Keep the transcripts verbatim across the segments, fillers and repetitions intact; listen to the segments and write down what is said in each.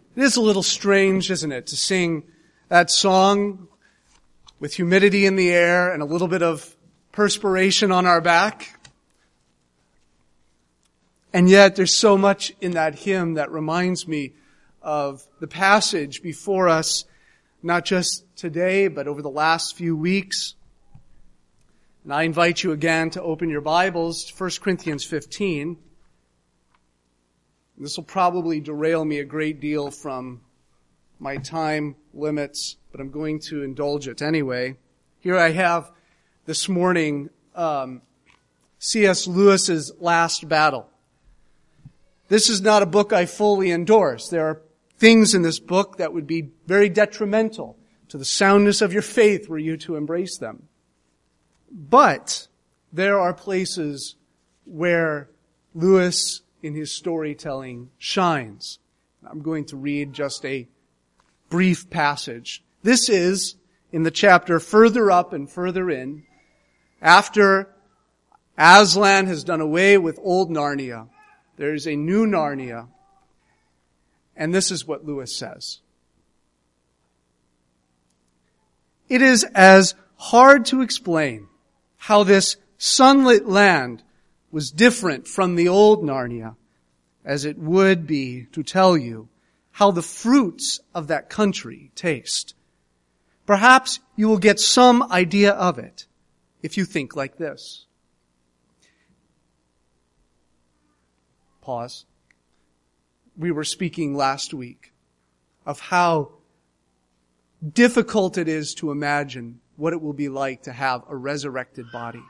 It is a little strange, isn't it, to sing that song with humidity in the air and a little bit of perspiration on our back. And yet there's so much in that hymn that reminds me of the passage before us, not just today, but over the last few weeks. And I invite you again to open your Bibles to First Corinthians fifteen. This will probably derail me a great deal from my time limits, but I'm going to indulge it anyway. Here I have this morning um, C S Lewis's Last Battle. This is not a book I fully endorse. There are things in this book that would be very detrimental to the soundness of your faith were you to embrace them. But there are places where Lewis in his storytelling shines. I'm going to read just a brief passage. This is in the chapter further up and further in, after Aslan has done away with old Narnia. There is a new Narnia. And this is what Lewis says. It is as hard to explain how this sunlit land was different from the old Narnia as it would be to tell you how the fruits of that country taste. Perhaps you will get some idea of it if you think like this. Pause. We were speaking last week of how difficult it is to imagine what it will be like to have a resurrected body.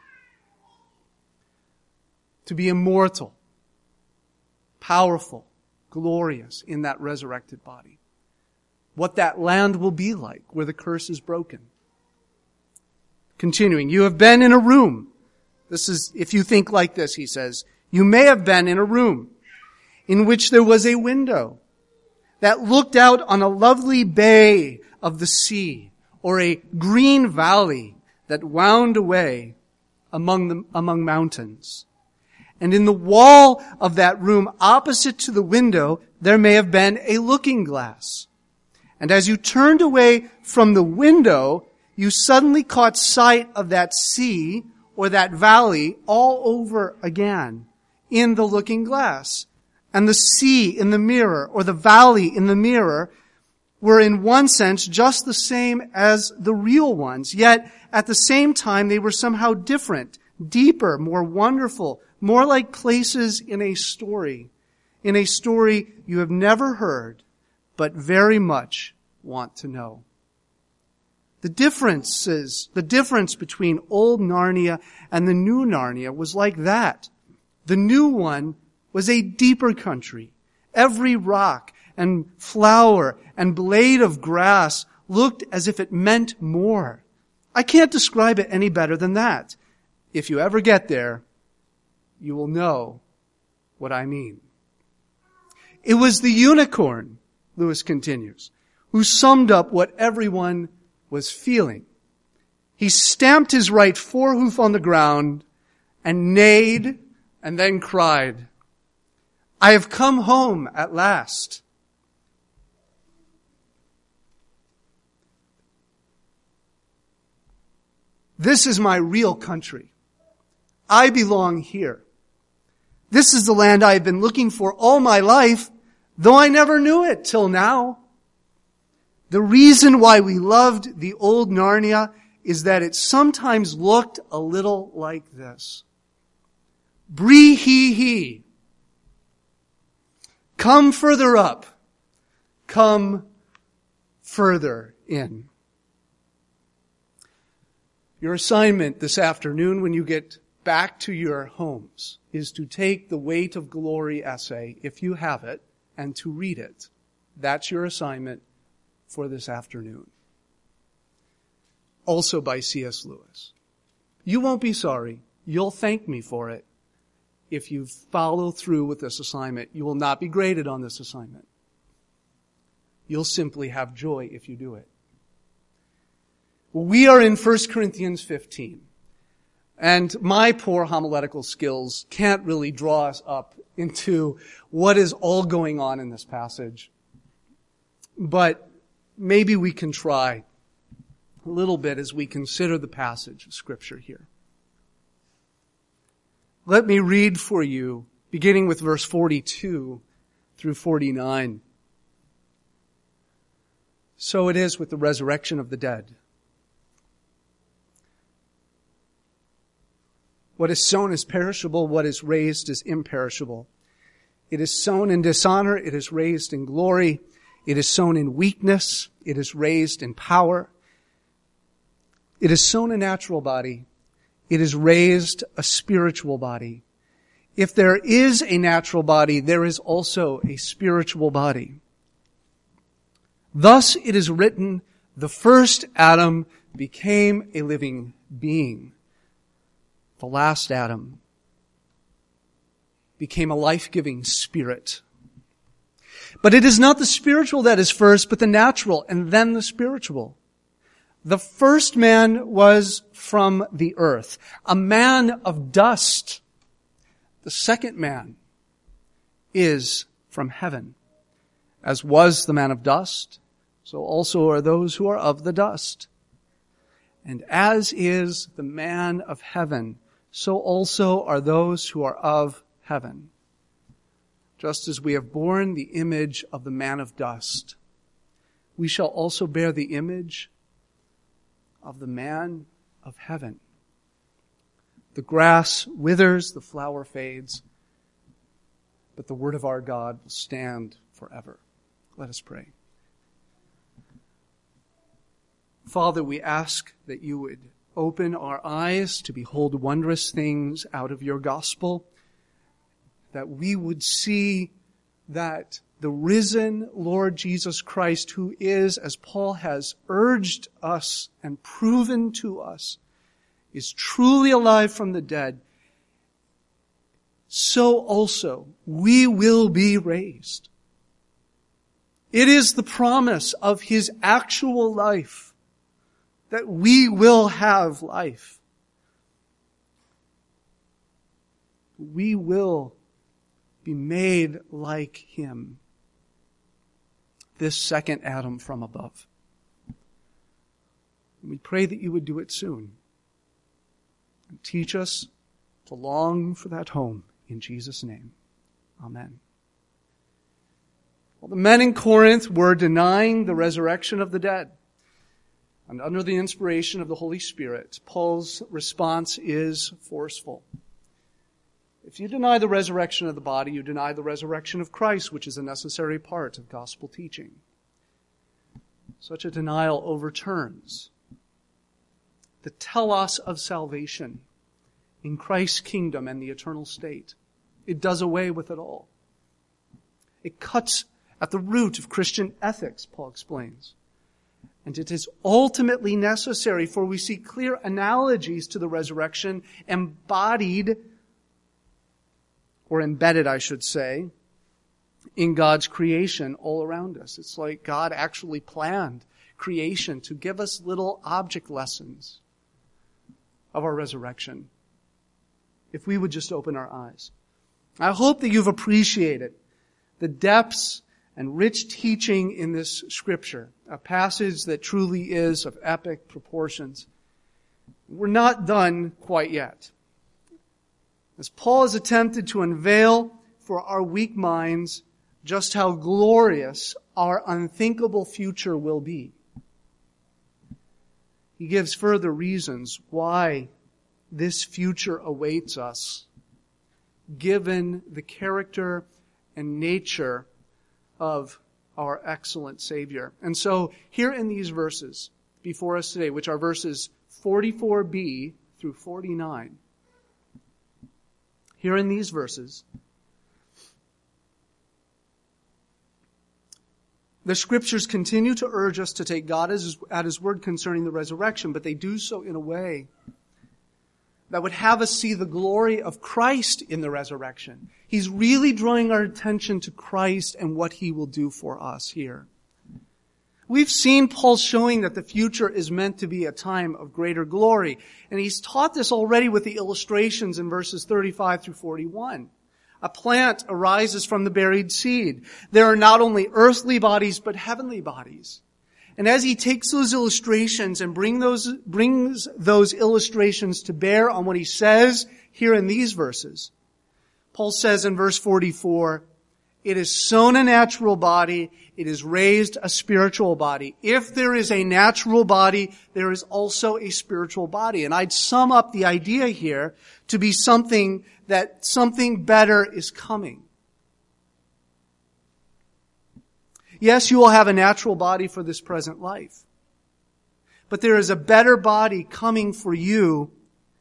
To be immortal, powerful, glorious in that resurrected body. What that land will be like where the curse is broken. Continuing, you have been in a room. This is, if you think like this, he says, you may have been in a room in which there was a window that looked out on a lovely bay of the sea or a green valley that wound away among the, among mountains. And in the wall of that room opposite to the window, there may have been a looking glass. And as you turned away from the window, you suddenly caught sight of that sea or that valley all over again in the looking glass. And the sea in the mirror or the valley in the mirror were in one sense just the same as the real ones. Yet at the same time they were somehow different, deeper, more wonderful, more like places in a story. In a story you have never heard, but very much want to know. The differences, the difference between old Narnia and the new Narnia was like that. The new one was a deeper country. Every rock and flower and blade of grass looked as if it meant more. I can't describe it any better than that. If you ever get there, you will know what I mean. It was the unicorn, Lewis continues, who summed up what everyone was feeling. He stamped his right forehoof on the ground and neighed and then cried, I have come home at last. This is my real country. I belong here. This is the land I have been looking for all my life, though I never knew it till now. The reason why we loved the old Narnia is that it sometimes looked a little like this. Bree hee hee. Come further up. Come further in. Your assignment this afternoon when you get back to your homes is to take the Weight of Glory essay, if you have it, and to read it. That's your assignment for this afternoon. Also by C S Lewis. You won't be sorry. You'll thank me for it. If you follow through with this assignment, you will not be graded on this assignment. You'll simply have joy if you do it. We are in First Corinthians fifteen. And my poor homiletical skills can't really draw us up into what is all going on in this passage. but maybe we can try a little bit as we consider the passage of Scripture here. Let me read for you, beginning with verse forty-two through forty-nine. So it is with the resurrection of the dead. What is sown is perishable, what is raised is imperishable. It is sown in dishonor, it is raised in glory. It is sown in weakness, it is raised in power. It is sown a natural body, it is raised a spiritual body. If there is a natural body, there is also a spiritual body. Thus it is written, the first Adam became a living being. The last Adam became a life-giving spirit. But it is not the spiritual that is first, but the natural, and then the spiritual. The first man was from the earth, a man of dust. The second man is from heaven. As was the man of dust, so also are those who are of the dust. And as is the man of heaven, so also are those who are of heaven. Just as we have borne the image of the man of dust, we shall also bear the image of the man of heaven. The grass withers, the flower fades, but the word of our God will stand forever. Let us pray. Father, we ask that you would open our eyes to behold wondrous things out of your gospel, that we would see that the risen Lord Jesus Christ, who is, as Paul has urged us and proven to us, is truly alive from the dead, so also we will be raised. It is the promise of his actual life that we will have life. We will be made like him, this second Adam from above. We pray that you would do it soon and teach us to long for that home in Jesus' name. Amen. Well, the men in Corinth were denying the resurrection of the dead. And under the inspiration of the Holy Spirit, Paul's response is forceful. If you deny the resurrection of the body, you deny the resurrection of Christ, which is a necessary part of gospel teaching. Such a denial overturns the telos of salvation in Christ's kingdom and the eternal state. It does away with it all. It cuts at the root of Christian ethics, Paul explains. And it is ultimately necessary, for we see clear analogies to the resurrection embodied, or embedded, I should say, in God's creation all around us. It's like God actually planned creation to give us little object lessons of our resurrection, if we would just open our eyes. I hope that you've appreciated the depths and rich teaching in this scripture, a passage that truly is of epic proportions. We're not done quite yet. As Paul has attempted to unveil for our weak minds just how glorious our unthinkable future will be, he gives further reasons why this future awaits us, given the character and nature of our excellent Savior. And so here in these verses before us today, which are verses forty-four b through forty-nine, here in these verses, the Scriptures continue to urge us to take God at His word concerning the resurrection, but they do so in a way that would have us see the glory of Christ in the resurrection. He's really drawing our attention to Christ and what He will do for us here. We've seen Paul showing that the future is meant to be a time of greater glory. And he's taught this already with the illustrations in verses thirty-five through forty-one. A plant arises from the buried seed. There are not only earthly bodies, but heavenly bodies. And as he takes those illustrations and bring those, brings those illustrations to bear on what he says here in these verses, Paul says in verse forty-four, it is sown a natural body, it is raised a spiritual body. If there is a natural body, there is also a spiritual body. And I'd sum up the idea here to be something that something better is coming. Yes, you will have a natural body for this present life. But there is a better body coming for you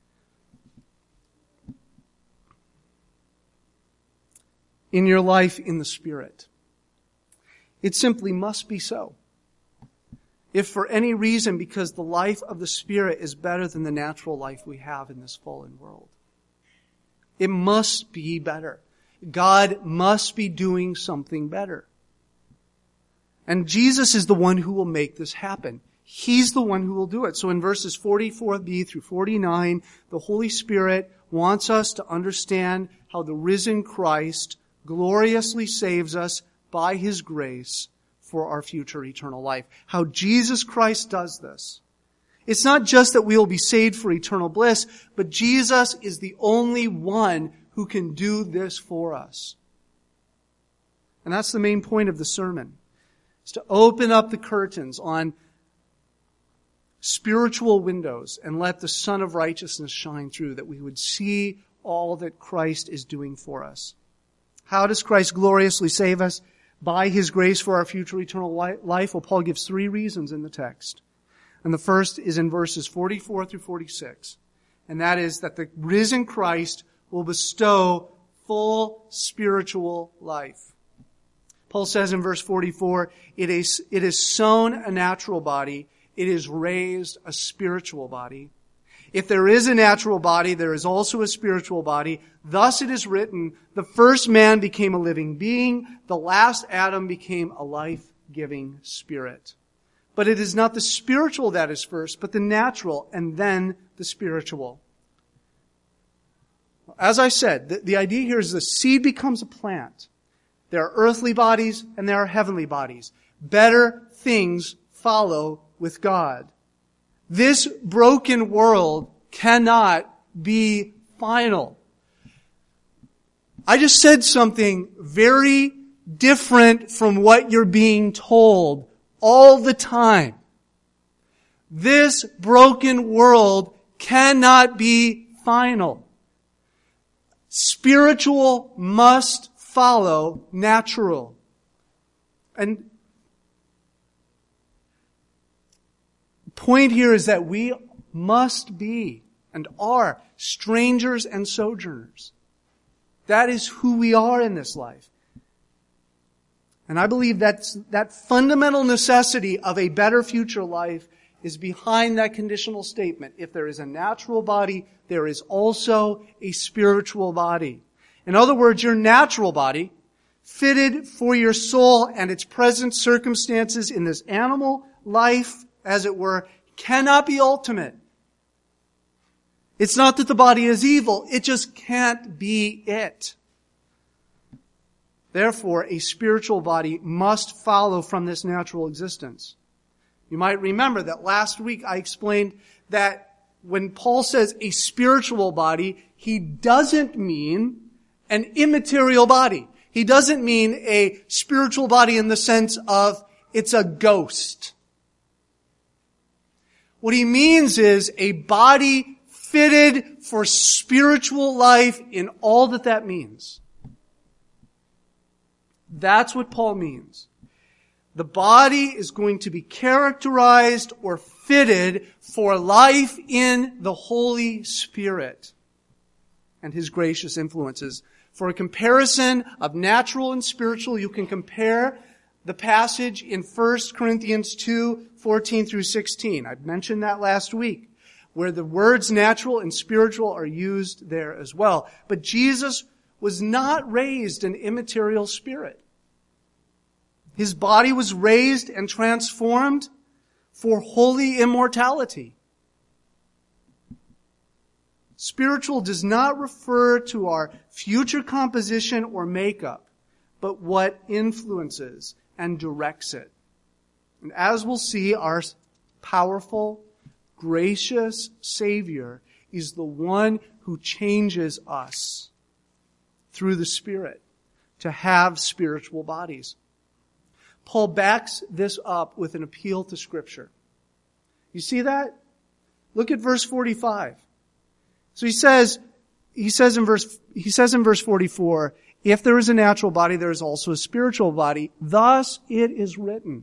in your life in the Spirit. It simply must be so. If for any reason, because the life of the Spirit is better than the natural life we have in this fallen world. It must be better. God must be doing something better. And Jesus is the one who will make this happen. He's the one who will do it. So in verses forty-four b through forty-nine, the Holy Spirit wants us to understand how the risen Christ gloriously saves us by His grace for our future eternal life. How Jesus Christ does this. It's not just that we will be saved for eternal bliss, but Jesus is the only one who can do this for us. And that's the main point of the sermon. It's to open up the curtains on spiritual windows and let the Sun of Righteousness shine through, that we would see all that Christ is doing for us. How does Christ gloriously save us? By His grace for our future eternal life. Well, Paul gives three reasons in the text. And the first is in verses forty-four through forty-six. And that is that the risen Christ will bestow full spiritual life. Paul says in verse forty-four, it is, it is sown a natural body, it is raised a spiritual body. If there is a natural body, there is also a spiritual body. Thus it is written, the first man became a living being, the last Adam became a life-giving spirit. But it is not the spiritual that is first, but the natural, and then the spiritual. As I said, the, the idea here is the seed becomes a plant. There are earthly bodies and there are heavenly bodies. Better things follow with God. This broken world cannot be final. I just said something very different from what you're being told all the time. This broken world cannot be final. Spiritual must follow natural. And the point here is that we must be and are strangers and sojourners. That is who we are in this life. And I believe that's, that fundamental necessity of a better future life is behind that conditional statement. If there is a natural body, there is also a spiritual body. In other words, your natural body, fitted for your soul and its present circumstances in this animal life, as it were, cannot be ultimate. It's not that the body is evil, it just can't be it. Therefore, a spiritual body must follow from this natural existence. You might remember that last week I explained that when Paul says a spiritual body, he doesn't mean an immaterial body. He doesn't mean a spiritual body in the sense of it's a ghost. What he means is a body fitted for spiritual life in all that that means. That's what Paul means. The body is going to be characterized or fitted for life in the Holy Spirit and His gracious influences. For a comparison of natural and spiritual, you can compare the passage in First Corinthians two, fourteen through sixteen. I mentioned that last week, where the words natural and spiritual are used there as well. But Jesus was not raised an immaterial spirit. His body was raised and transformed for holy immortality. Spiritual does not refer to our future composition or makeup, but what influences and directs it. And as we'll see, our powerful, gracious Savior is the one who changes us through the Spirit to have spiritual bodies. Paul backs this up with an appeal to Scripture. You see that? Look at verse forty-five. So he says, he says in verse, he says in verse forty-four, if there is a natural body, there is also a spiritual body. Thus it is written.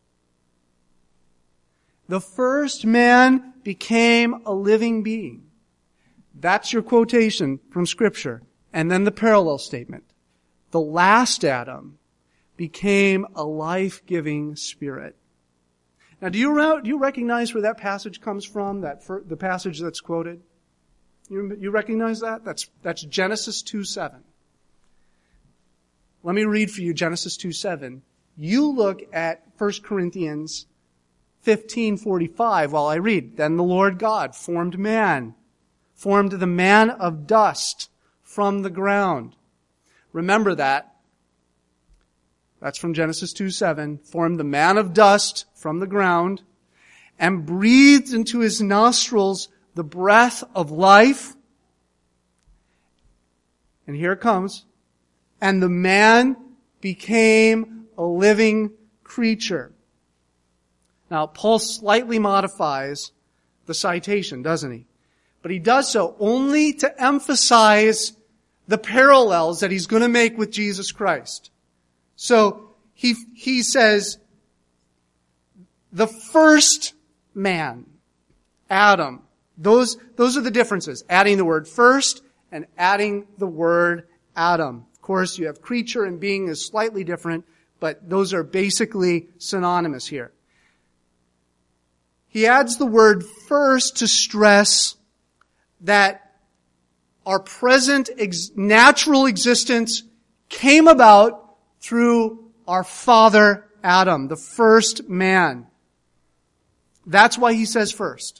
The first man became a living being. That's your quotation from Scripture. And then the parallel statement. The last Adam became a life-giving spirit. Now, do you, do you recognize where that passage comes from, that for, the passage that's quoted? You, you recognize that? That's, that's Genesis two seven. Let me read for you Genesis two seven. You look at First Corinthians fifteen forty-five while I read. Then the Lord God formed man, formed the man of dust from the ground. Remember that. That's from Genesis two seven. Formed the man of dust from the ground and breathed into his nostrils the breath of life. And here it comes. And the man became a living creature. Now, Paul slightly modifies the citation, doesn't he? But he does so only to emphasize the parallels that he's going to make with Jesus Christ. So, he, he says, the first man, Adam, those, those are the differences. Adding the word first and adding the word Adam. Of course, you have creature and being is slightly different, but those are basically synonymous here. He adds the word first to stress that our present ex- natural existence came about through our father Adam, the first man. That's why he says first.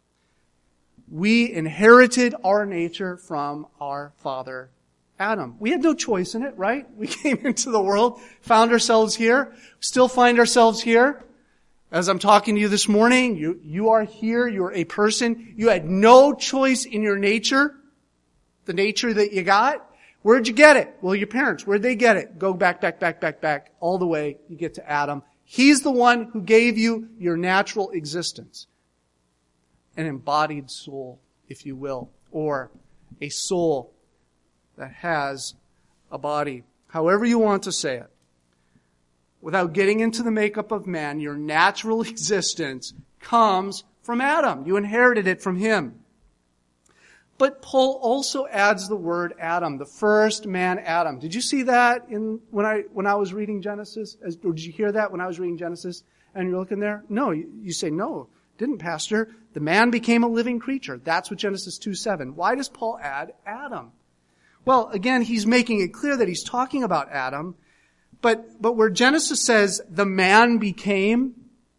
We inherited our nature from our father Adam. We had no choice in it, right? We came into the world, found ourselves here, still find ourselves here. As I'm talking to you this morning, you, you are here, you're a person. You had no choice in your nature, the nature that you got. Where'd you get it? Well, your parents. Where'd they get it? Go back, back, back, back, back, all the way you get to Adam. He's the one who gave you your natural existence. An embodied soul, if you will, or a soul that has a body. However you want to say it. Without getting into the makeup of man, your natural existence comes from Adam. You inherited it from him. But Paul also adds the word Adam, the first man Adam. Did you see that in when I when I was reading Genesis? As, or did you hear that when I was reading Genesis and you're looking there? No, you, you say, no, didn't, Pastor. The man became a living creature. That's what Genesis two seven. Why does Paul add Adam? Well, again, he's making it clear that he's talking about Adam. But, but where Genesis says the man became,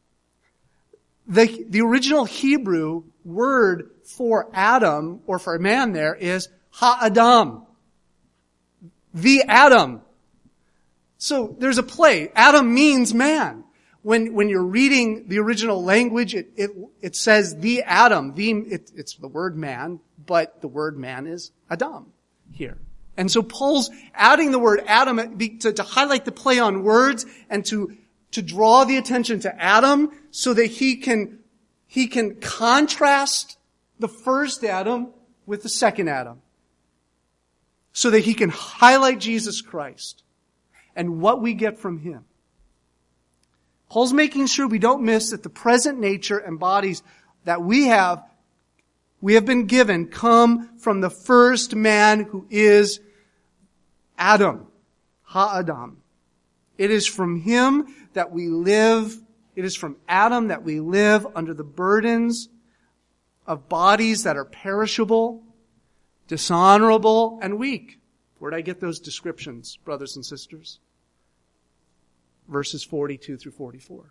the, the original Hebrew word for Adam, or for a man there, is ha-adam. The Adam. So there's a play. Adam means man. When, when you're reading the original language, it, it, it says the Adam. The, it, it's the word man, but the word man is Adam here. And so Paul's adding the word Adam to, to highlight the play on words and to, to draw the attention to Adam so that he can, he can contrast the first Adam with the second Adam. So that he can highlight Jesus Christ and what we get from him. Paul's making sure we don't miss that the present nature and bodies that we have, we have been given, come from the first man who is Adam, Ha-Adam. It is from him that we live, it is from Adam that we live under the burdens of bodies that are perishable, dishonorable, and weak. Where did I get those descriptions, brothers and sisters? Verses forty-two through forty-four.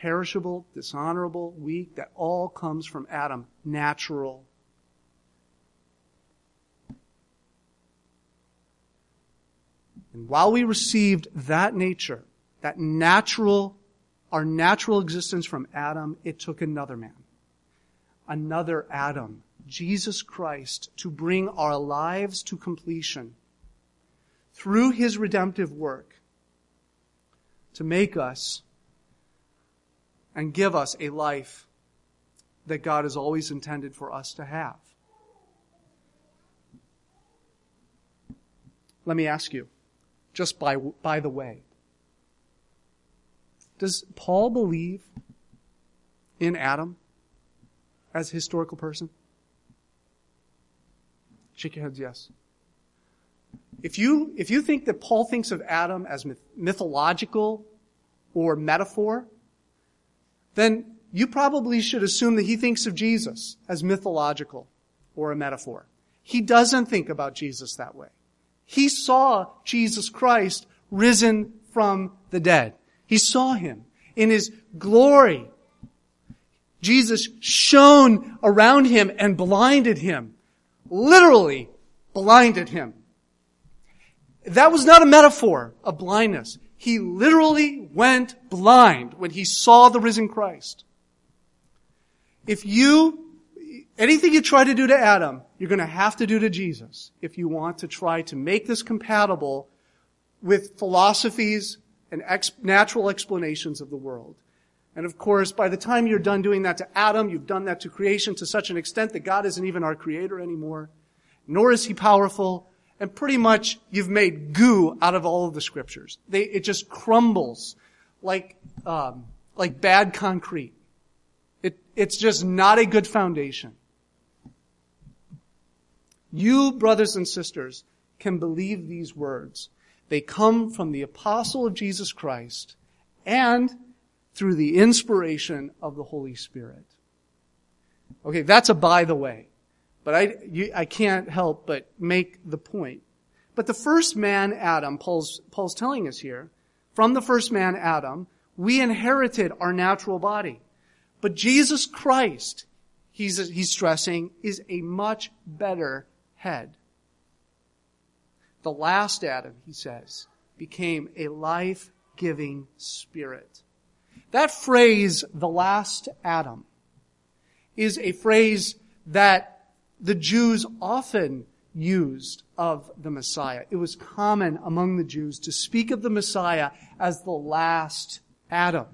Perishable, dishonorable, weak, that all comes from Adam, natural. And while we received that nature, that natural, our natural existence from Adam, it took another man, another Adam, Jesus Christ, to bring our lives to completion through his redemptive work, to make us and give us a life that God has always intended for us to have. Let me ask you, just by, by the way, does Paul believe in Adam as a historical person? Shake your heads, yes. If you, if you think that Paul thinks of Adam as myth, mythological or metaphor, then you probably should assume that he thinks of Jesus as mythological or a metaphor. He doesn't think about Jesus that way. He saw Jesus Christ risen from the dead. He saw him in his glory. Jesus shone around him and blinded him. Literally blinded him. That was not a metaphor of blindness. He literally went blind when he saw the risen Christ. If you, anything you try to do to Adam, you're going to have to do to Jesus if you want to try to make this compatible with philosophies and ex- natural explanations of the world. And of course, by the time you're done doing that to Adam, you've done that to creation to such an extent that God isn't even our creator anymore, nor is he powerful, and pretty much you've made goo out of all of the scriptures. They, it just crumbles like, um, like bad concrete. It, it's just not a good foundation. You, brothers and sisters, can believe these words. They come from the apostle of Jesus Christ and through the inspiration of the Holy Spirit. Okay, that's a by the way. But I, you, I can't help but make the point. But the first man, Adam, Paul's, Paul's telling us here, from the first man, Adam, we inherited our natural body. But Jesus Christ, he's, he's stressing, is a much better head. The last Adam, he says, became a life-giving spirit. That phrase, the last Adam, is a phrase that the Jews often used of the Messiah. It was common among the Jews to speak of the Messiah as the last Adam.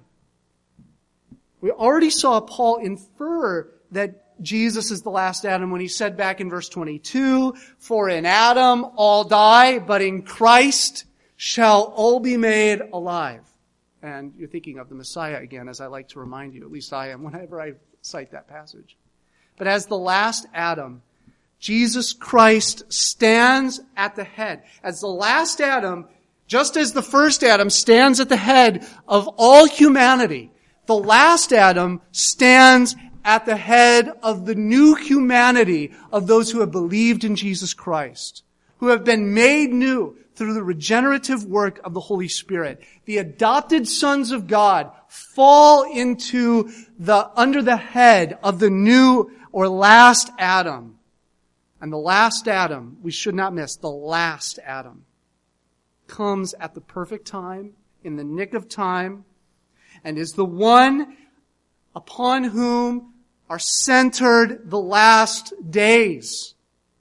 We already saw Paul infer that Jesus is the last Adam when he said back in verse twenty-two, "For in Adam all die, but in Christ shall all be made alive." And you're thinking of the Messiah again, as I like to remind you, at least I am whenever I cite that passage. But as the last Adam, Jesus Christ stands at the head. As the last Adam, just as the first Adam stands at the head of all humanity, the last Adam stands at the head of the new humanity of those who have believed in Jesus Christ, who have been made new through the regenerative work of the Holy Spirit. The adopted sons of God fall into the, under the head of the new or last Adam. And the last Adam, we should not miss, the last Adam comes at the perfect time, in the nick of time, and is the one upon whom are centered the last days.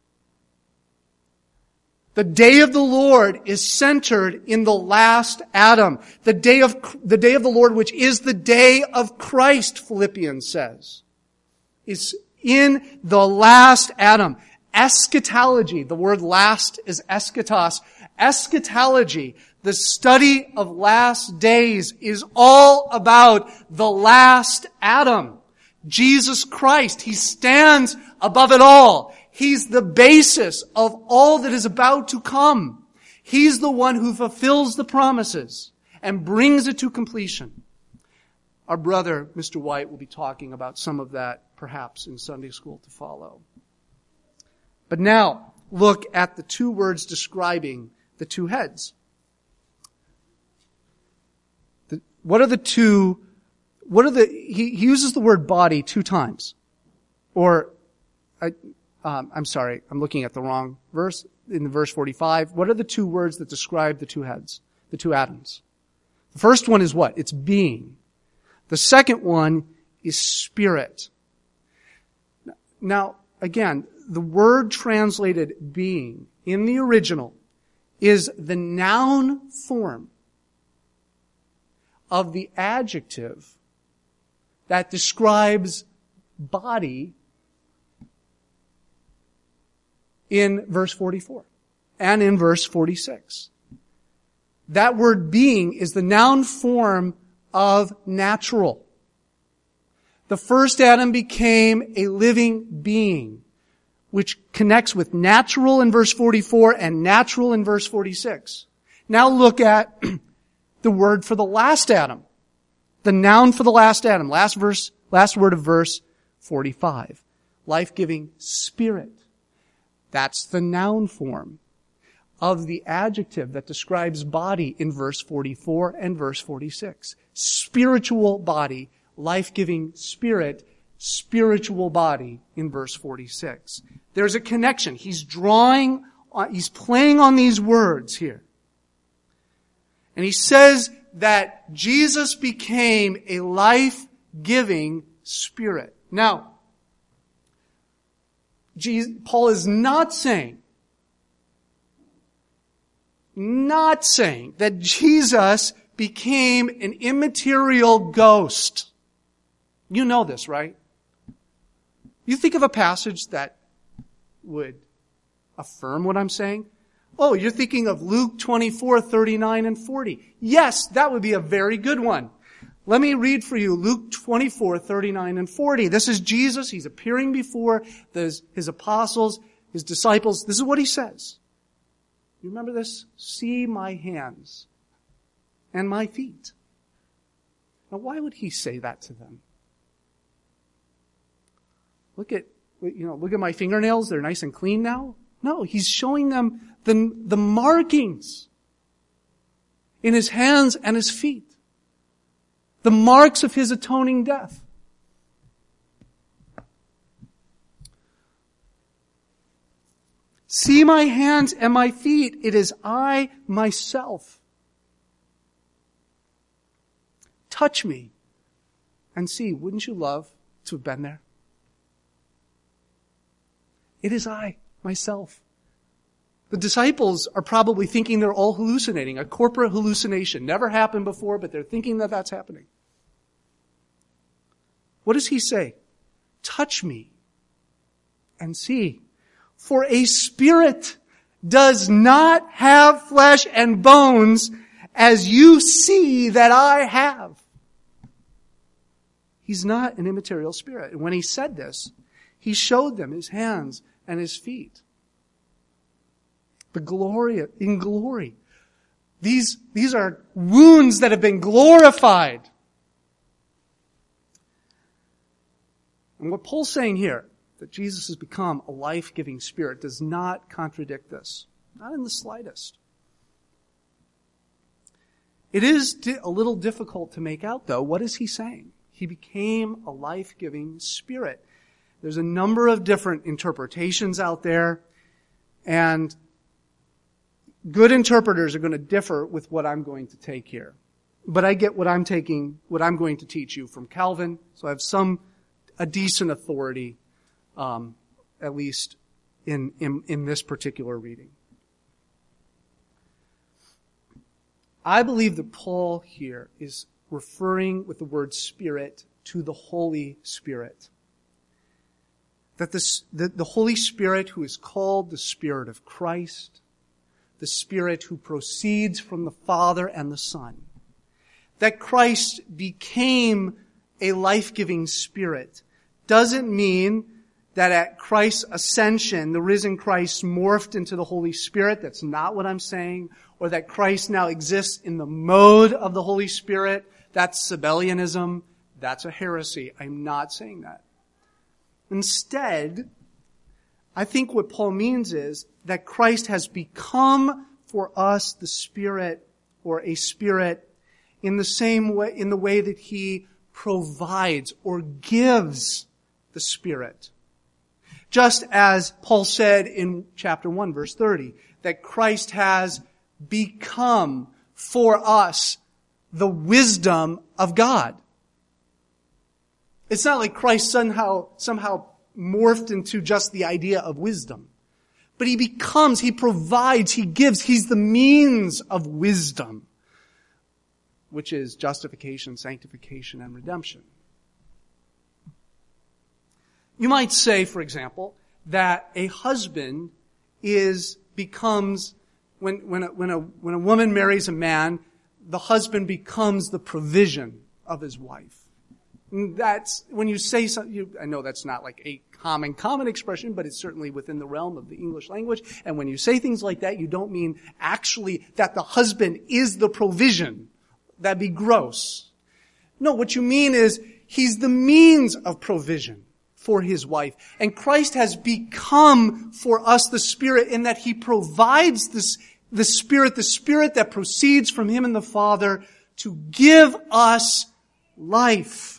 The day of the Lord is centered in the last Adam. The day of, the day of the Lord, which is the day of Christ, Philippians says, is in the last Adam. Eschatology, the word last is eschatos. Eschatology, the study of last days, is all about the last Adam. Jesus Christ, he stands above it all. He's the basis of all that is about to come. He's the one who fulfills the promises and brings it to completion. Our brother, Mister White, will be talking about some of that perhaps in Sunday school to follow. But now, look at the two words describing the two heads. The, what are the two, what are the, he, he uses the word body two times. Or, I, um, I'm sorry, I'm looking at the wrong verse. In the verse forty-five, what are the two words that describe the two heads, the two atoms? The first one is what? It's being. The second one is spirit. Now, again, the word translated being in the original is the noun form of the adjective that describes body in verse forty-four and in verse forty-six. That word being is the noun form of natural. The first Adam became a living being, which connects with natural in verse forty-four and natural in verse forty-six. Now look at the word for the last Adam. The noun for the last Adam. Last verse, last word of verse forty-five. Life-giving spirit. That's the noun form of the adjective that describes body in verse forty-four and verse forty-six. Spiritual body, life-giving spirit, spiritual body in verse forty-six. There's a connection. He's drawing, he's playing on these words here. And he says that Jesus became a life-giving spirit. Now, Jesus, Paul is not saying, not saying that Jesus became an immaterial ghost. You know this, right? You think of a passage that would affirm what I'm saying? Oh, you're thinking of Luke twenty-four, thirty-nine, and forty. Yes, that would be a very good one. Let me read for you Luke twenty-four, thirty-nine, and forty. This is Jesus. He's appearing before his, his apostles, his disciples. This is what he says. You remember this? See my hands and my feet. Now, why would he say that to them? Look at, you know, look at my fingernails. They're nice and clean now. No, he's showing them the, the markings in his hands and his feet. The marks of his atoning death. See my hands and my feet. It is I myself. Touch me and see. Wouldn't you love to have been there? It is I myself. The disciples are probably thinking they're all hallucinating, a corporate hallucination. Never happened before, but they're thinking that that's happening. What does he say? Touch me and see. For a spirit does not have flesh and bones as you see that I have. He's not an immaterial spirit. And when he said this, he showed them his hands and his feet. The glory, in glory. These, these are wounds that have been glorified. And what Paul's saying here, that Jesus has become a life-giving spirit, does not contradict this. Not in the slightest. It is a little difficult to make out, though. What is he saying? He became a life-giving spirit. There's a number of different interpretations out there, and good interpreters are going to differ with what I'm going to take here. But I get what I'm taking, what I'm going to teach you from Calvin, so I have some, a decent authority, um, at least in, in, in this particular reading. I believe that Paul here is referring with the word Spirit to the Holy Spirit. That this, the, the Holy Spirit, who is called the Spirit of Christ, the Spirit who proceeds from the Father and the Son, that Christ became a life-giving Spirit, doesn't mean that at Christ's ascension, the risen Christ morphed into the Holy Spirit. That's not what I'm saying. Or that Christ now exists in the mode of the Holy Spirit. That's Sabellianism. That's a heresy. I'm not saying that. Instead, I think what Paul means is that Christ has become for us the Spirit, or a Spirit, in the same way, in the way that He provides or gives the Spirit. Just as Paul said in chapter one, verse thirty, that Christ has become for us the wisdom of God. It's not like Christ somehow, somehow morphed into just the idea of wisdom. But he becomes, he provides, he gives, he's the means of wisdom, which is justification, sanctification, and redemption. You might say, for example, that a husband is, becomes, when, when a, when a, when a woman marries a man, the husband becomes the provision of his wife. And that's, when you say something, you, I know that's not like a common, common expression, but it's certainly within the realm of the English language. And when you say things like that, you don't mean actually that the husband is the provision. That'd be gross. No, what you mean is he's the means of provision for his wife. And Christ has become for us the Spirit in that he provides this, the Spirit, the Spirit that proceeds from him and the Father to give us life.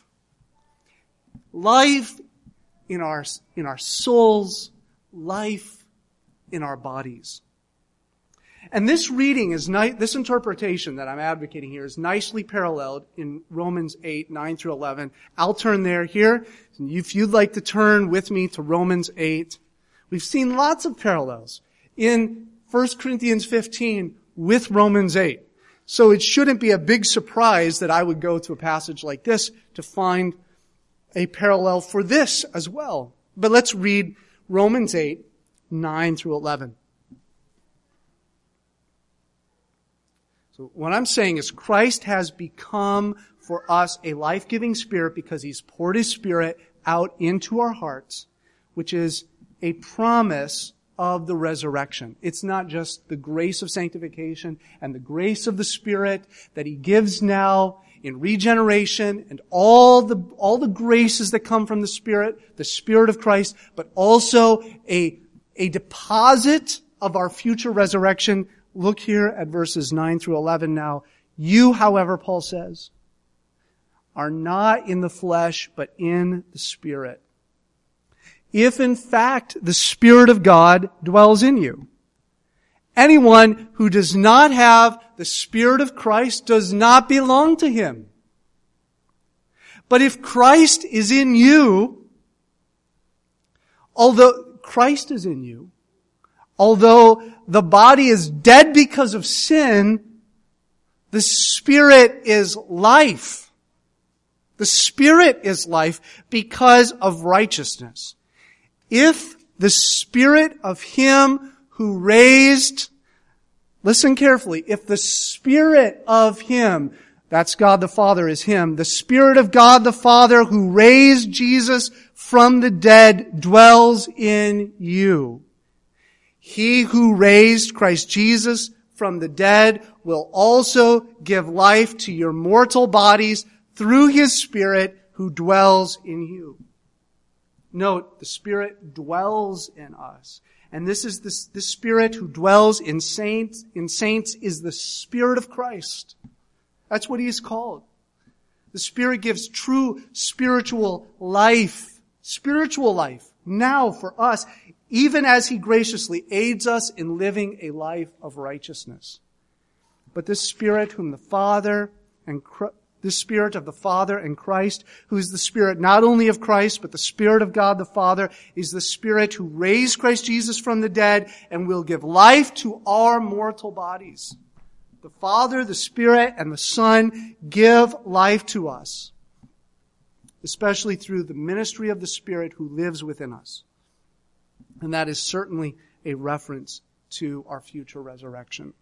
Life in our, in our souls, life in our bodies. And this reading is ni- this interpretation that I'm advocating here is nicely paralleled in Romans eight, nine through eleven. I'll turn there here. If you'd like to turn with me to Romans eight, we've seen lots of parallels in First Corinthians fifteen with Romans eight. So it shouldn't be a big surprise that I would go to a passage like this to find a parallel for this as well. But let's read Romans eight, nine through eleven. So what I'm saying is Christ has become for us a life-giving Spirit because he's poured his Spirit out into our hearts, which is a promise of the resurrection. It's not just the grace of sanctification and the grace of the Spirit that he gives now in regeneration and all the, all the graces that come from the Spirit, the Spirit of Christ, but also a, a deposit of our future resurrection. Look here at verses nine through eleven now. You, however, Paul says, are not in the flesh, but in the Spirit. If in fact the Spirit of God dwells in you. Anyone who does not have the Spirit of Christ does not belong to him. But if Christ is in you, although Christ is in you, although the body is dead because of sin, the Spirit is life. The Spirit is life because of righteousness. If the Spirit of Him who raised, listen carefully, if the Spirit of Him, that's God the Father is Him, the Spirit of God the Father who raised Jesus from the dead dwells in you. He who raised Christ Jesus from the dead will also give life to your mortal bodies through His Spirit who dwells in you. Note, the Spirit dwells in us. And this is the, the Spirit who dwells in saints, in saints is the Spirit of Christ. That's what He is called. The Spirit gives true spiritual life, spiritual life now for us, even as He graciously aids us in living a life of righteousness. But this Spirit whom the Father and Christ, the Spirit of the Father and Christ, who is the Spirit not only of Christ, but the Spirit of God the Father, is the Spirit who raised Christ Jesus from the dead and will give life to our mortal bodies. The Father, the Spirit, and the Son give life to us, especially through the ministry of the Spirit who lives within us. And that is certainly a reference to our future resurrection.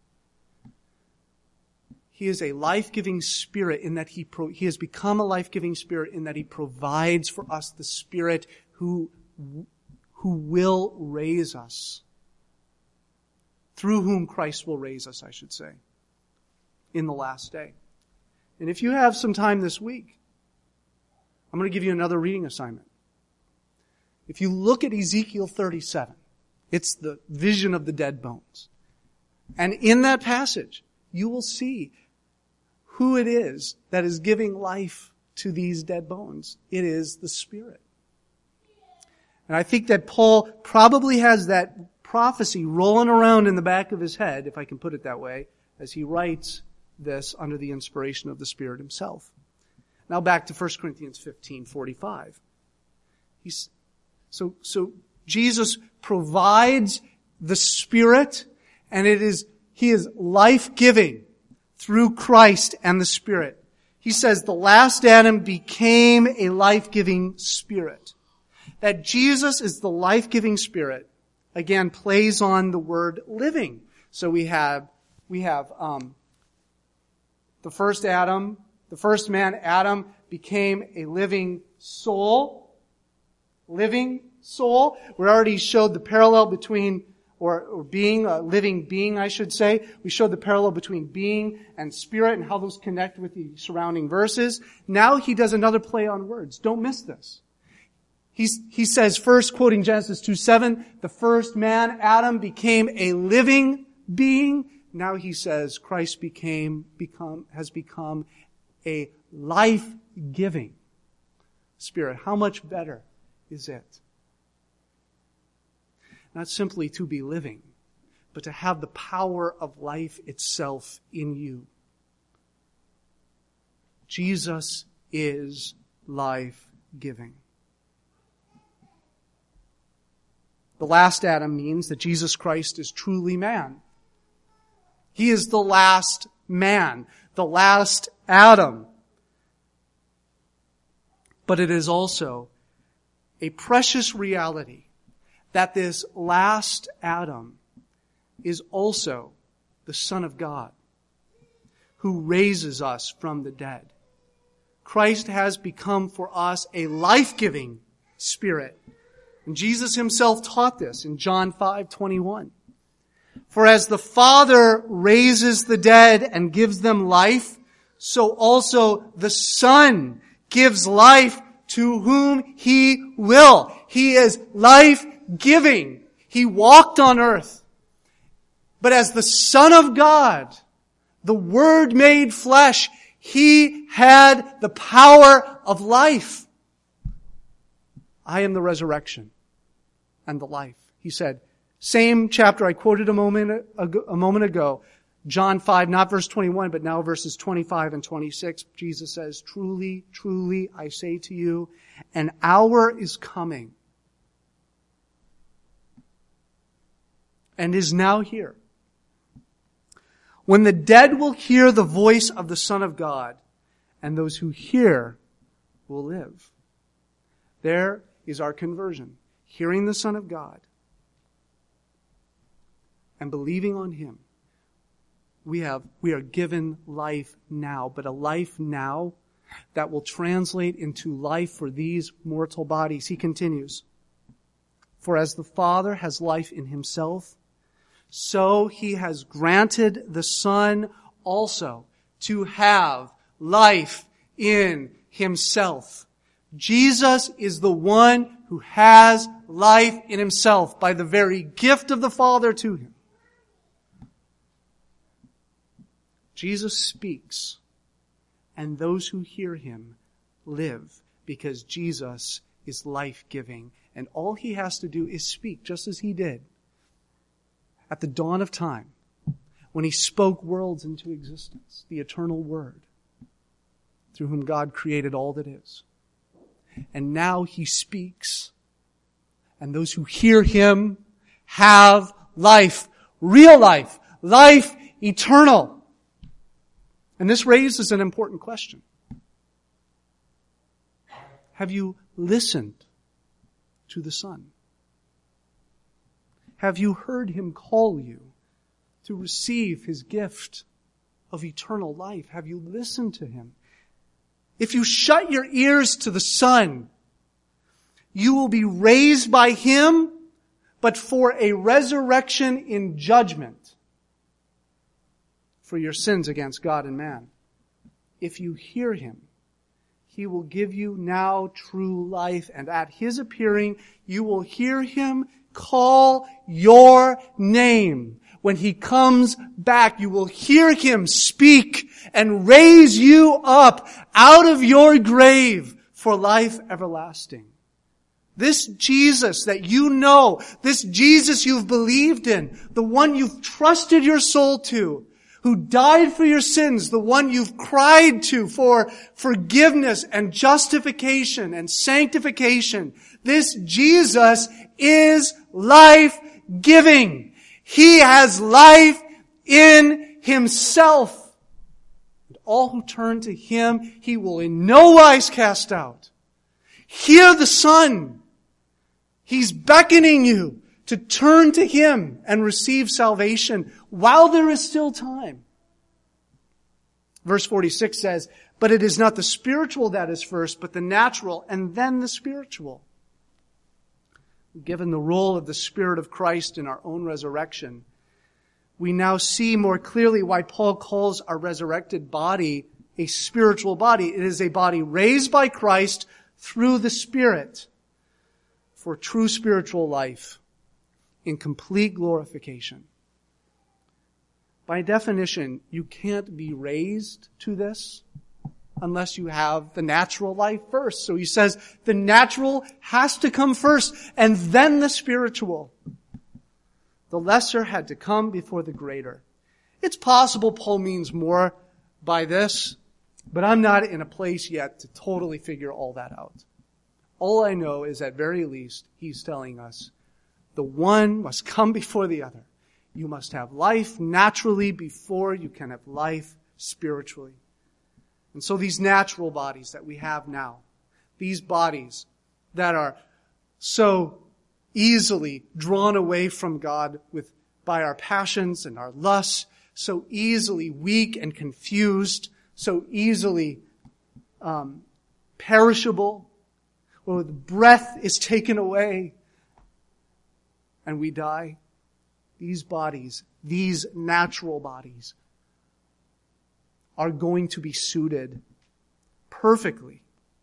He is a life-giving Spirit in that he, pro- he has become a life-giving Spirit in that He provides for us the Spirit who, who will raise us. Through whom Christ will raise us, I should say, in the last day. And if you have some time this week, I'm going to give you another reading assignment. If you look at Ezekiel thirty-seven, it's the vision of the dead bones. And in that passage, you will see who it is that is giving life to these dead bones. It is the Spirit. And I think that Paul probably has that prophecy rolling around in the back of his head, if I can put it that way, as he writes this under the inspiration of the Spirit himself. Now back to First Corinthians fifteen forty-five. He's, so, so Jesus provides the Spirit, and it is, He is life-giving through Christ and the Spirit. He says the last Adam became a life-giving Spirit. That Jesus is the life-giving Spirit, again, plays on the word living. So we have, we have, um, the first Adam, the first man, Adam, became a living soul. Living soul. We already showed the parallel between, or, or being, a living being, I should say. We showed the parallel between being and spirit and how those connect with the surrounding verses. Now he does another play on words. Don't miss this. He's, he says first, quoting Genesis two seven, the first man, Adam, became a living being. Now he says Christ became, become, has become a life-giving Spirit. How much better is it? Not simply to be living, but to have the power of life itself in you. Jesus is life-giving. The last Adam means that Jesus Christ is truly man. He is the last man, the last Adam. But it is also a precious reality that this last Adam is also the Son of God who raises us from the dead. Christ has become for us a life-giving Spirit. And Jesus himself taught this in John five twenty-one. For as the Father raises the dead and gives them life, so also the Son gives life to whom He will. He is life-giving. He walked on earth. But as the Son of God, the Word made flesh, He had the power of life. I am the resurrection and the life. He said, same chapter I quoted a moment ago, a moment ago, John five, not verse twenty-one, but now verses twenty-five and twenty-six. Jesus says, truly, truly, I say to you, an hour is coming and is now here, when the dead will hear the voice of the Son of God, and those who hear will live. There is our conversion. Hearing the Son of God and believing on Him. We have, we are given life now, but a life now that will translate into life for these mortal bodies. He continues, for as the Father has life in Himself, so He has granted the Son also to have life in Himself. Jesus is the one who has life in Himself by the very gift of the Father to Him. Jesus speaks, and those who hear Him live, because Jesus is life-giving. And all He has to do is speak, just as He did at the dawn of time, when He spoke worlds into existence, the eternal Word, through whom God created all that is. And now He speaks, and those who hear Him have life, real life, life eternal. And this raises an important question. Have you listened to the Son? Have you heard Him call you to receive His gift of eternal life? Have you listened to Him? If you shut your ears to the Son, you will be raised by Him, but for a resurrection in judgment for your sins against God and man. If you hear Him, He will give you now true life, and at His appearing, you will hear Him call your name. When He comes back, you will hear Him speak and raise you up out of your grave for life everlasting. This Jesus that you know, this Jesus you've believed in, the one you've trusted your soul to, who died for your sins, the one you've cried to for forgiveness and justification and sanctification. This Jesus is life-giving. He has life in himself. And all who turn to him, he will in no wise cast out. Hear the Son. He's beckoning you to turn to him and receive salvation while there is still time. Verse forty-six says, "But it is not the spiritual that is first, but the natural, and then the spiritual." Given the role of the Spirit of Christ in our own resurrection, we now see more clearly why Paul calls our resurrected body a spiritual body. It is a body raised by Christ through the Spirit for true spiritual life in complete glorification. By definition, you can't be raised to this unless you have the natural life first. So he says the natural has to come first and then the spiritual. The lesser had to come before the greater. It's possible Paul means more by this, but I'm not in a place yet to totally figure all that out. All I know is at very least he's telling us the one must come before the other. You must have life naturally before you can have life spiritually. And so these natural bodies that we have now, these bodies that are so easily drawn away from God with by our passions and our lusts, so easily weak and confused, so easily um, perishable, where the breath is taken away and we die. These bodies, these natural bodies, are going to be suited perfectly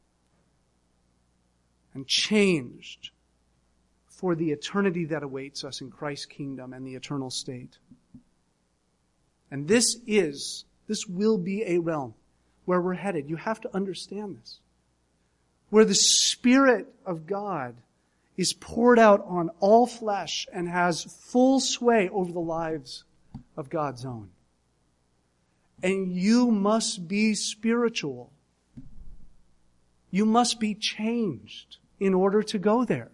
and changed for the eternity that awaits us in Christ's kingdom and the eternal state. And this is, this will be a realm where we're headed. You have to understand this. Where the Spirit of God is poured out on all flesh and has full sway over the lives of God's own. And you must be spiritual. You must be changed in order to go there.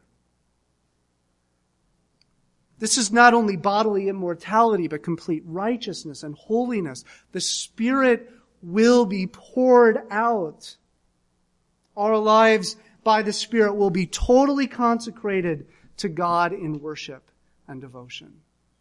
This is not only bodily immortality, but complete righteousness and holiness. The Spirit will be poured out. Our lives by the Spirit will be totally consecrated to God in worship and devotion.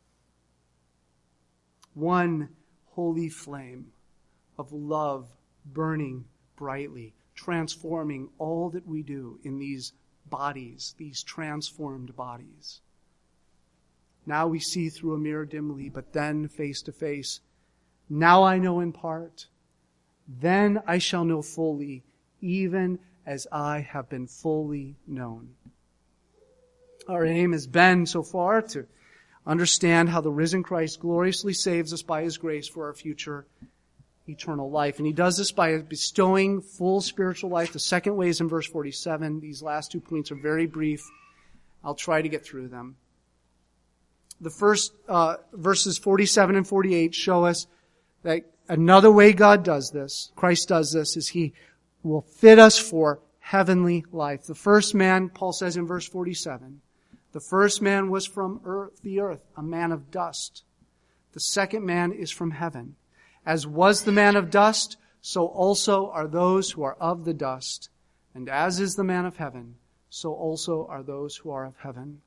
One holy flame of love burning brightly, transforming all that we do in these bodies, these transformed bodies. Now we see through a mirror dimly, but then face to face. Now I know in part, then I shall know fully, even as I have been fully known. Our aim has been so far to understand how the risen Christ gloriously saves us by His grace for our future eternal life. And He does this by bestowing full spiritual life. The second way is in verse forty-seven. These last two points are very brief. I'll try to get through them. The first uh, verses forty-seven and forty-eight show us that another way God does this, Christ does this, is He will fit us for heavenly life. The first man, Paul says in verse forty-seven, the first man was from earth, the earth, a man of dust. The second man is from heaven. As was the man of dust, so also are those who are of the dust. And as is the man of heaven, so also are those who are of heaven.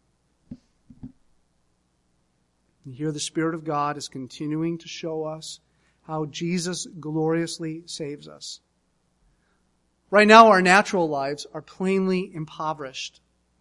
And here the Spirit of God is continuing to show us how Jesus gloriously saves us. Right now, our natural lives are plainly impoverished.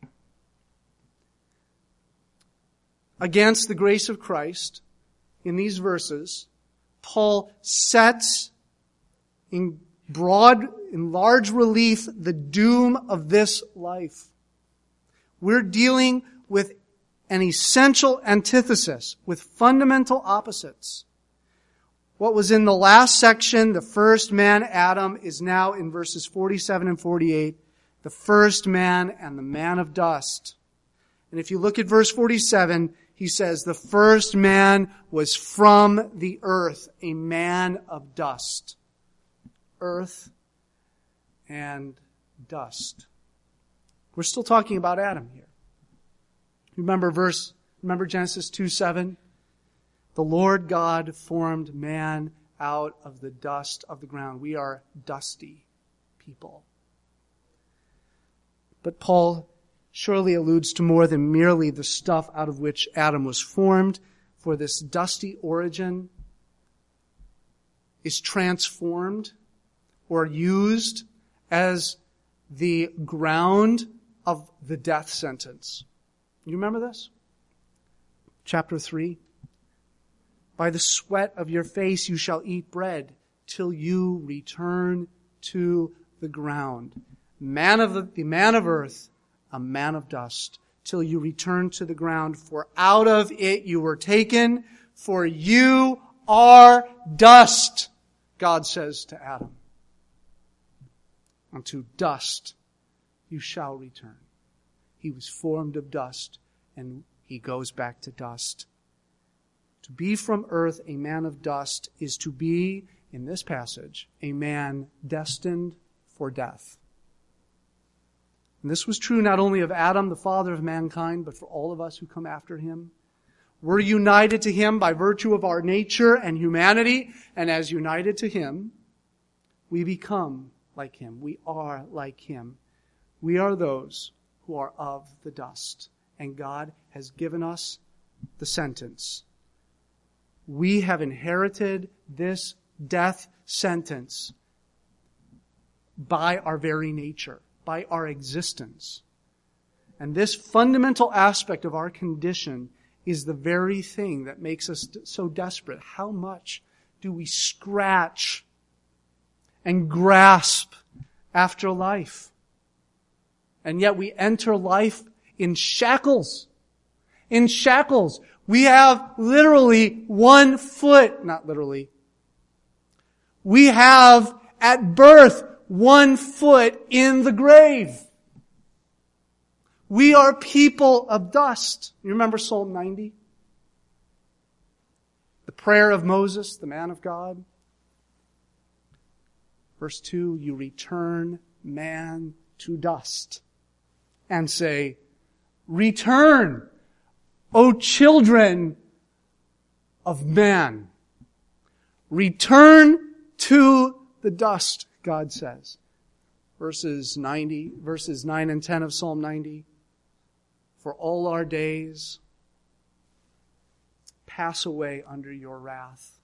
Against the grace of Christ, in these verses, Paul sets in broad, in large relief, the doom of this life. We're dealing with an essential antithesis, with fundamental opposites. What was in the last section, the first man, Adam, is now in verses forty-seven and forty-eight, The first man and the man of dust. And if you look at verse forty-seven, he says, the first man was from the earth, a man of dust. Earth and dust. We're still talking about Adam here. Remember verse, remember Genesis two seven? The Lord God formed man out of the dust of the ground. We are dusty people. But Paul surely alludes to more than merely the stuff out of which Adam was formed, for this dusty origin is transformed or used as the ground of the death sentence. You remember this? Chapter three. By the sweat of your face you shall eat bread till you return to the ground. Man of the, the man of earth, a man of dust, till you return to the ground. For out of it you were taken, for you are dust, God says to Adam. Unto dust you shall return. He was formed of dust, and he goes back to dust. To be from earth a man of dust is to be, in this passage, a man destined for death. And this was true not only of Adam, the father of mankind, but for all of us who come after him. We're united to him by virtue of our nature and humanity, and as united to him, we become like him. We are like him. We are those who are of the dust, and God has given us the sentence. We have inherited this death sentence by our very nature, by our existence. And this fundamental aspect of our condition is the very thing that makes us so desperate. How much do we scratch and grasp after life? And yet we enter life in shackles. In shackles. We have literally one foot, not literally. We have at birth one foot in the grave. We are people of dust. You remember Psalm ninety? The prayer of Moses, the man of God. Verse two, you return man to dust and say, return, O children of man. Return to the dust, God says. Verses ninety, verses nine and ten of Psalm ninety. For all our days pass away under your wrath.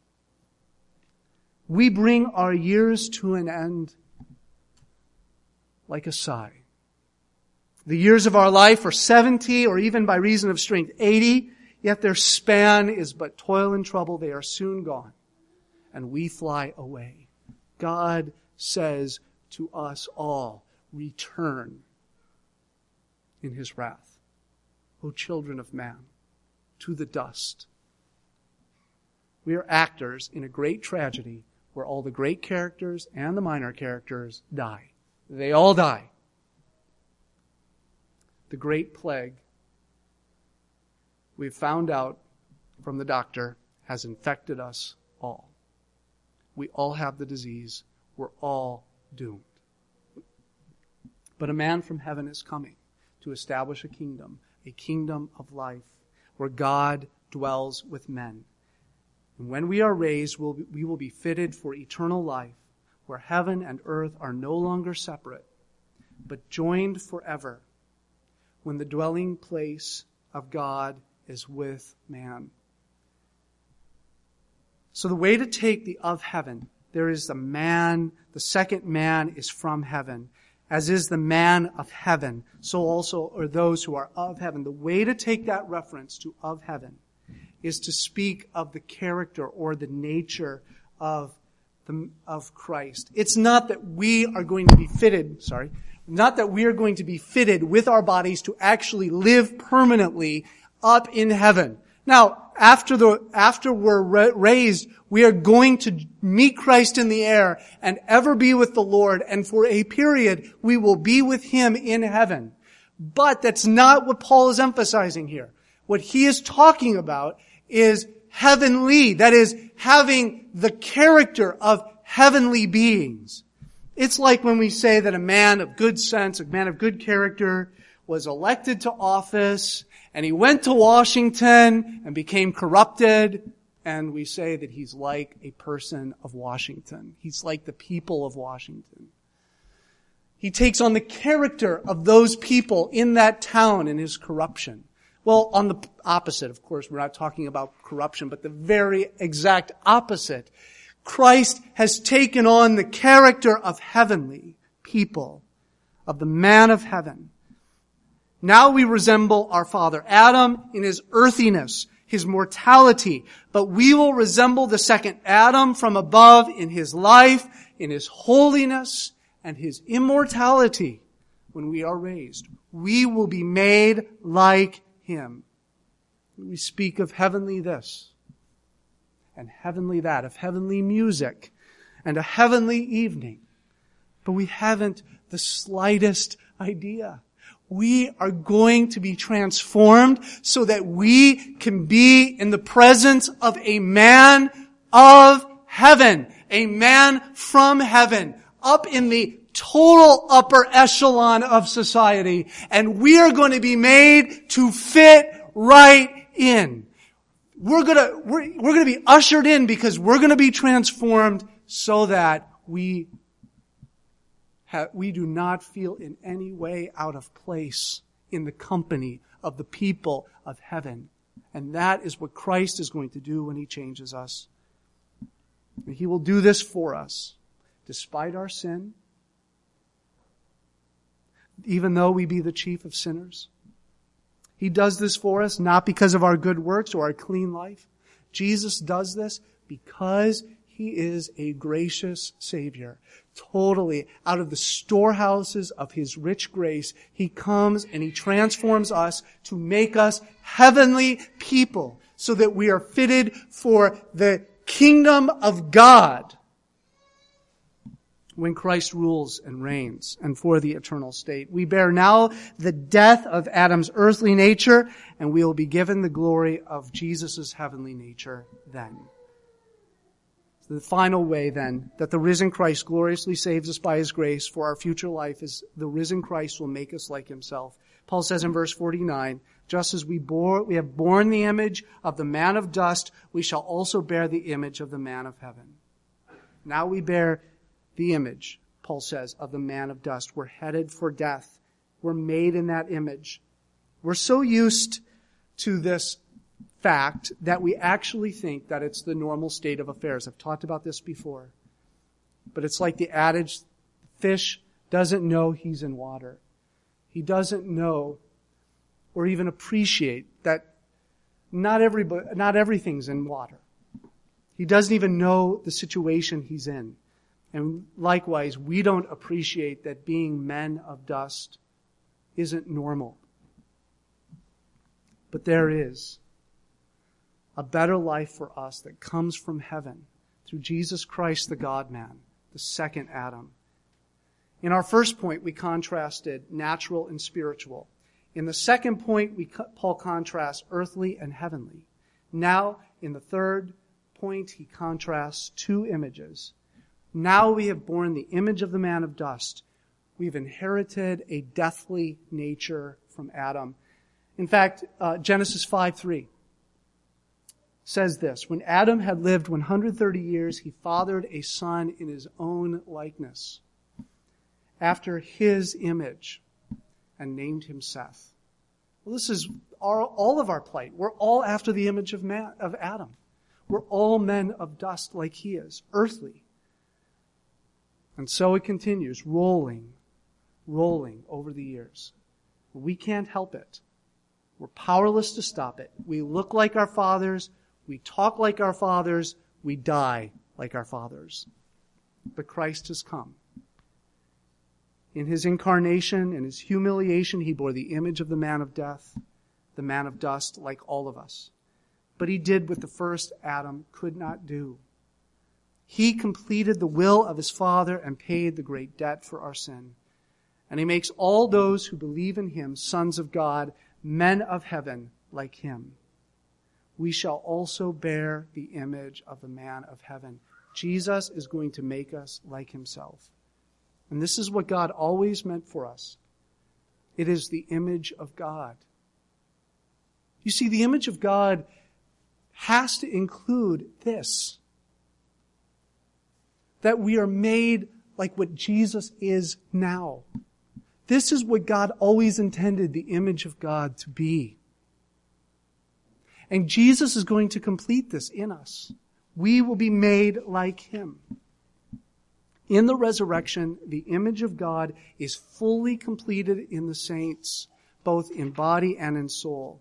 We bring our years to an end like a sigh. The years of our life are seventy, or even by reason of strength, eighty, yet their span is but toil and trouble. They are soon gone, and we fly away. God says to us all, return in his wrath, O children of man, to the dust. We are actors in a great tragedy where all the great characters and the minor characters die. They all die. The great plague, we've found out from the doctor, has infected us all. We all have the disease. We're all doomed. But a man from heaven is coming to establish a kingdom, a kingdom of life, where God dwells with men. And when we are raised, we'll be, we will be fitted for eternal life, where heaven and earth are no longer separate, but joined forever, when the dwelling place of God is with man. So the way to take the of heaven, there is the man, the second man is from heaven, as is the man of heaven. So also are those who are of heaven. The way to take that reference to of heaven is to speak of the character or the nature of the, of Christ. It's not that we are going to be fitted, sorry, not that we are going to be fitted with our bodies to actually live permanently up in heaven. Now, after the, after we're ra- raised, we are going to meet Christ in the air and ever be with the Lord. And for a period, we will be with Him in heaven. But that's not what Paul is emphasizing here. What he is talking about is heavenly. That is, having the character of heavenly beings. It's like when we say that a man of good sense, a man of good character, was elected to office, and he went to Washington and became corrupted, and we say that he's like a person of Washington. He's like the people of Washington. He takes on the character of those people in that town in his corruption. Well, on the opposite, of course, we're not talking about corruption, but the very exact opposite. Christ has taken on the character of heavenly people, of the man of heaven. Now we resemble our father Adam in his earthiness, his mortality, but we will resemble the second Adam from above in his life, in his holiness, and his immortality when we are raised. We will be made like him. We speak of heavenly this and heavenly that, of heavenly music and a heavenly evening. But we haven't the slightest idea. We are going to be transformed so that we can be in the presence of a man of heaven, a man from heaven, up in the total upper echelon of society. And we are going to be made to fit right in. We're gonna, we're, we're gonna be ushered in because we're gonna be transformed so that we have, we do not feel in any way out of place in the company of the people of heaven. And that is what Christ is going to do when He changes us. And He will do this for us, despite our sin, even though we be the chief of sinners. He does this for us not because of our good works or our clean life. Jesus does this because He is a gracious Savior. Totally out of the storehouses of His rich grace, He comes and He transforms us to make us heavenly people so that we are fitted for the kingdom of God when Christ rules and reigns, and for the eternal state. We bear now the death of Adam's earthly nature, and we will be given the glory of Jesus' heavenly nature then. So the final way then that the risen Christ gloriously saves us by His grace for our future life is the risen Christ will make us like Himself. Paul says in verse forty-nine, just as we bore, we have borne the image of the man of dust, we shall also bear the image of the man of heaven. Now we bear the image, Paul says, of the man of dust. We're headed for death. We're made in that image. We're so used to this fact that we actually think that it's the normal state of affairs. I've talked about this before. But it's like the adage, fish doesn't know he's in water. He doesn't know or even appreciate that not everybody, not everything's in water. He doesn't even know the situation he's in. And likewise, we don't appreciate that being men of dust isn't normal. But there is a better life for us that comes from heaven through Jesus Christ, the God-man, the second Adam. In our first point, we contrasted natural and spiritual. In the second point, we, Paul contrasts earthly and heavenly. Now, in the third point, he contrasts two images. Now we have borne the image of the man of dust. We've inherited a deathly nature from Adam. In fact, uh, Genesis five three says this, when Adam had lived one hundred thirty years, he fathered a son in his own likeness, after his image, and named him Seth. Well, this is our, all of our plight. We're all after the image of, man, of Adam. We're all men of dust like he is, earthly. And so it continues, rolling, rolling over the years. We can't help it. We're powerless to stop it. We look like our fathers. We talk like our fathers. We die like our fathers. But Christ has come. In His incarnation, in His humiliation, He bore the image of the man of death, the man of dust, like all of us. but he did what the first Adam could not do. He completed the will of his Father and paid the great debt for our sin. And he makes all those who believe in him sons of God, men of heaven like him. We shall also bear the image of the man of heaven. Jesus is going to make us like himself. And this is what God always meant for us. It is the image of God. You see, the image of God has to include this. That we are made like what Jesus is now. This is what God always intended the image of God to be. And Jesus is going to complete this in us. We will be made like him. In the resurrection, the image of God is fully completed in the saints, both in body and in soul.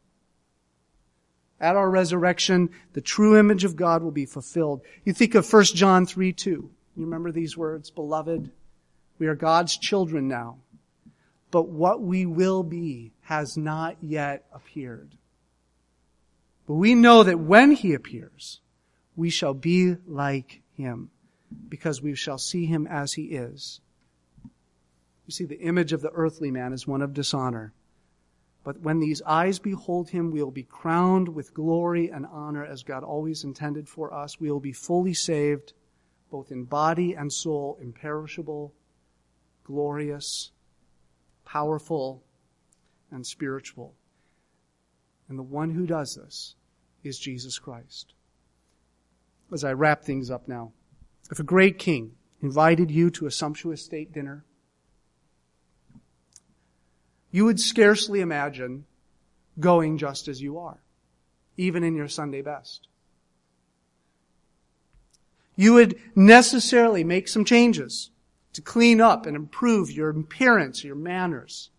At our resurrection, the true image of God will be fulfilled. You think of First John three two. You remember these words? Beloved, we are God's children now, but what we will be has not yet appeared. But we know that when he appears, we shall be like him, because we shall see him as he is. You see, the image of the earthly man is one of dishonor. But when these eyes behold him, we will be crowned with glory and honor as God always intended for us. We will be fully saved, both in body and soul, imperishable, glorious, powerful, and spiritual. And the one who does this is Jesus Christ. As I wrap things up now, if a great king invited you to a sumptuous state dinner, you would scarcely imagine going just as you are, even in your Sunday best. You would necessarily make some changes to clean up and improve your appearance, your manners.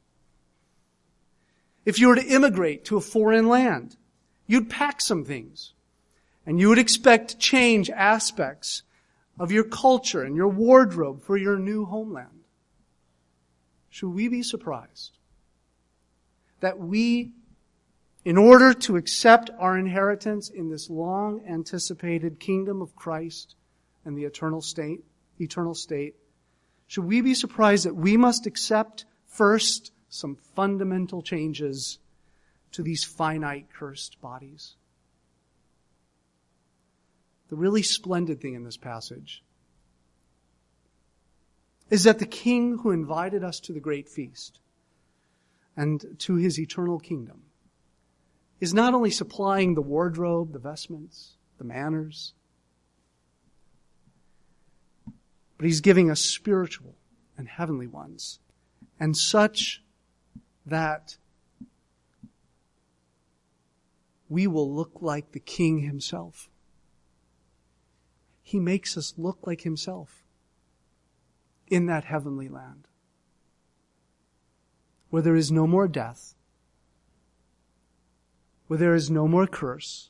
If you were to immigrate to a foreign land, you'd pack some things, and you would expect to change aspects of your culture and your wardrobe for your new homeland. Should we be surprised that we, in order to accept our inheritance in this long anticipated kingdom of Christ and the eternal state, eternal state, should we be surprised that we must accept first some fundamental changes to these finite, cursed bodies? The really splendid thing in this passage is that the King who invited us to the great feast and to his eternal kingdom is not only supplying the wardrobe, the vestments, the manners, but he's giving us spiritual and heavenly ones, and such that we will look like the King himself. He makes us look like himself in that heavenly land, where there is no more death, where there is no more curse,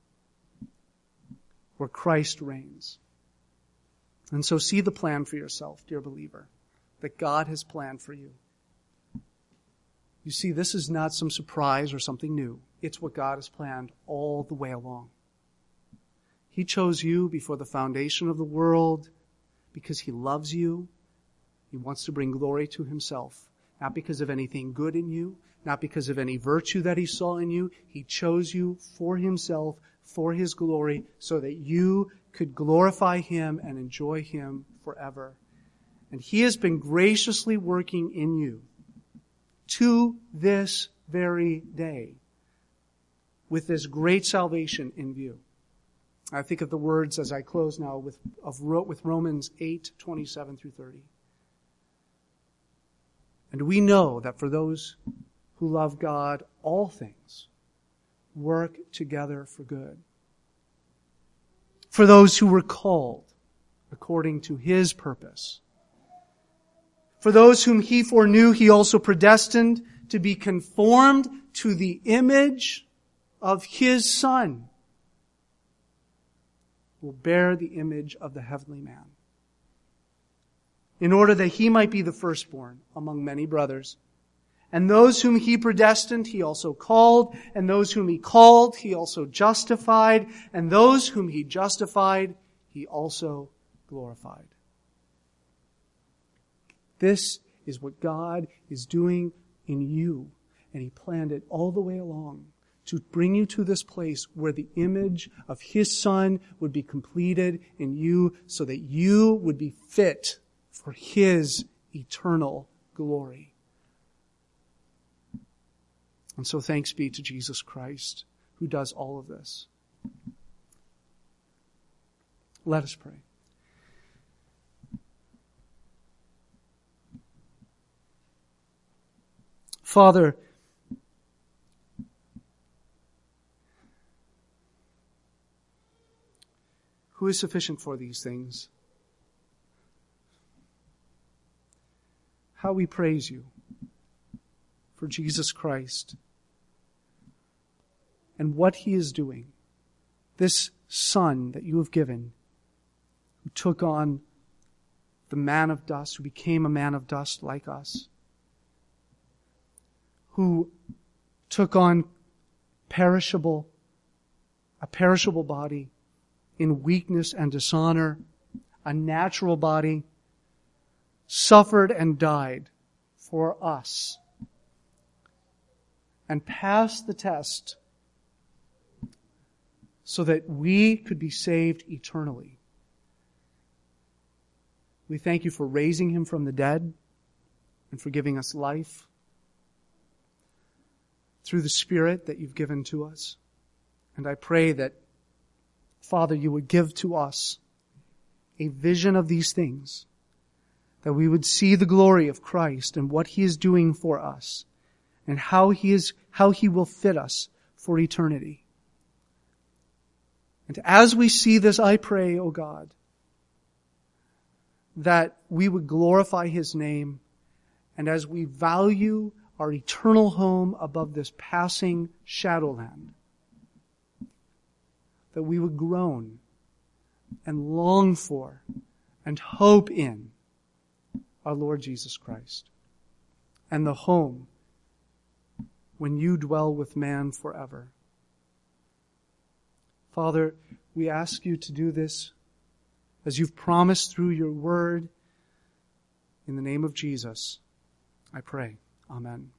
where Christ reigns. And so see the plan for yourself, dear believer, that God has planned for you. You see, this is not some surprise or something new. It's what God has planned all the way along. He chose you before the foundation of the world because he loves you. He wants to bring glory to himself. Not because of anything good in you, not because of any virtue that he saw in you. He chose you for himself, for his glory, so that you could glorify him and enjoy him forever. And he has been graciously working in you to this very day with this great salvation in view. I think of the words as I close now with, of, with Romans eight, twenty-seven through thirty. And we know that for those who love God, all things work together for good. For those who were called according to his purpose. For those whom he foreknew, he also predestined to be conformed to the image of his Son, who will bear the image of the heavenly man, in order that he might be the firstborn among many brothers. And those whom he predestined, he also called. And those whom he called, he also justified. And those whom he justified, he also glorified. This is what God is doing in you. And he planned it all the way along to bring you to this place where the image of his Son would be completed in you so that you would be fit for his eternal glory. And so thanks be to Jesus Christ, who does all of this. Let us pray. Father, who is sufficient for these things? How we praise you for Jesus Christ and what he is doing. This Son that you have given, who took on the man of dust, who became a man of dust like us, who took on perishable, a perishable body in weakness and dishonor, a natural body, suffered and died for us, and passed the test so that we could be saved eternally. We thank you for raising him from the dead and for giving us life through the Spirit that you've given to us. And I pray that, Father, you would give to us a vision of these things, that we would see the glory of Christ and what he is doing for us, and how he is, how he will fit us for eternity. And as we see this, I pray, O God, that we would glorify his name, and as we value our eternal home above this passing shadowland, that we would groan and long for and hope in our Lord Jesus Christ and the home when you dwell with man forever. Father, we ask you to do this as you've promised through your word. In the name of Jesus, I pray. Amen.